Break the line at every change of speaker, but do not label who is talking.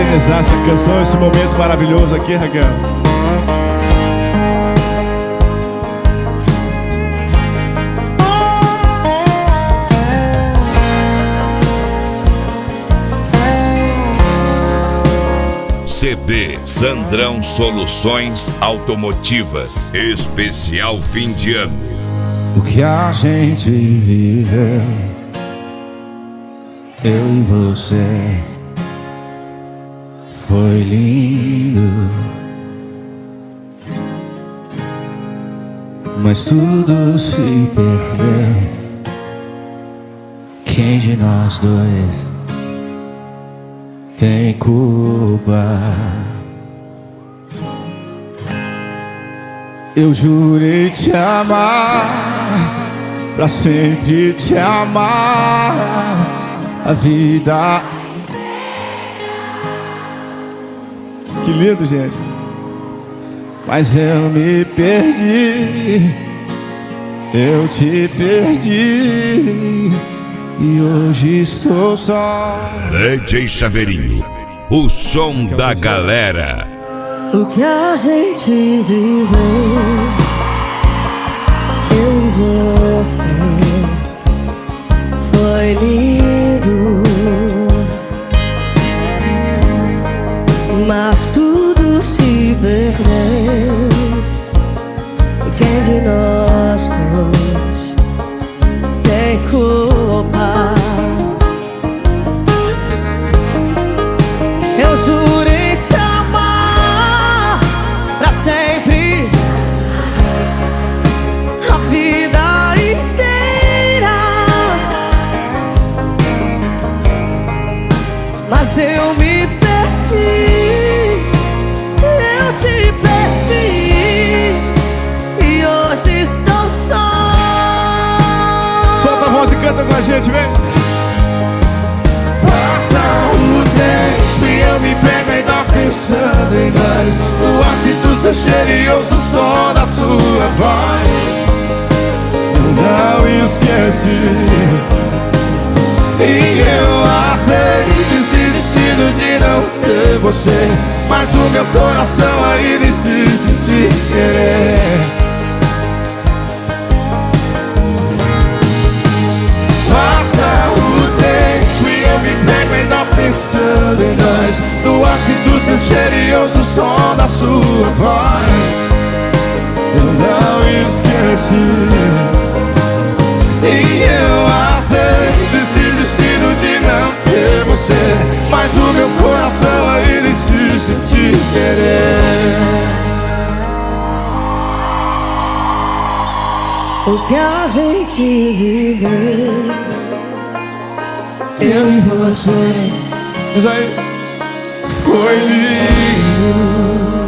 finalizar essa canção, esse momento maravilhoso aqui, Raquel.
CD Sandrão Soluções Automotivas, especial fim de ano.
O que a gente viveu, eu e você, foi lindo, mas tudo se perdeu. Quem de nós dois tem culpa? Eu jurei te amar, pra sempre te amar, a vida.
Que lindo, gente.
Mas eu me perdi, eu te perdi, e hoje estou só.
DJ Chaveirinho, o som da galera.
O que a gente viveu, eu e você, foi lindo, mas tudo se perdeu. Quem de nós dois tem culpa? Eu jurei te amar pra sempre, a vida inteira, mas eu me perdi, eu te perdi, e hoje estou só.
Solta a voz e canta com a gente, vem.
Passa o tempo e eu me pego ainda pensando em nós. O ar sinto seu cheiro e ouço o som da sua voz. Eu não esqueci. Sim, eu aceito esse destino de não ter você, mas o meu coração ainda insiste em te querer. Passa o tempo e eu me pego ainda pensando em nós. No ar sinto seu cheiro e ouço o som da sua voz. Eu não esqueci. Sim, eu aceito esse destino de não ter você, mas o meu coração ainda insiste em te querer.
O que a gente viveu,
Eu e você,
Diz aí.
foi lindo,